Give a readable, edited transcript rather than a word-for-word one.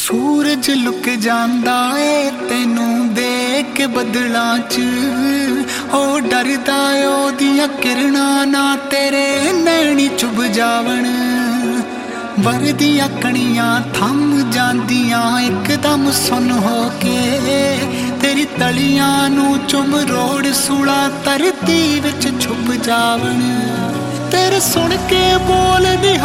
सूरज look जांदा ए तेनू देख के बदलां च ओ डरदा ओदियां किरणां ना तेरे नैनी चुभ जावण वरदियां कणियां थम जांदियां एकदम सुन हो के तेरी तलियां नू चुम रोड़ सूला धरती विच छुप जावण तेरे सुन के बोल दी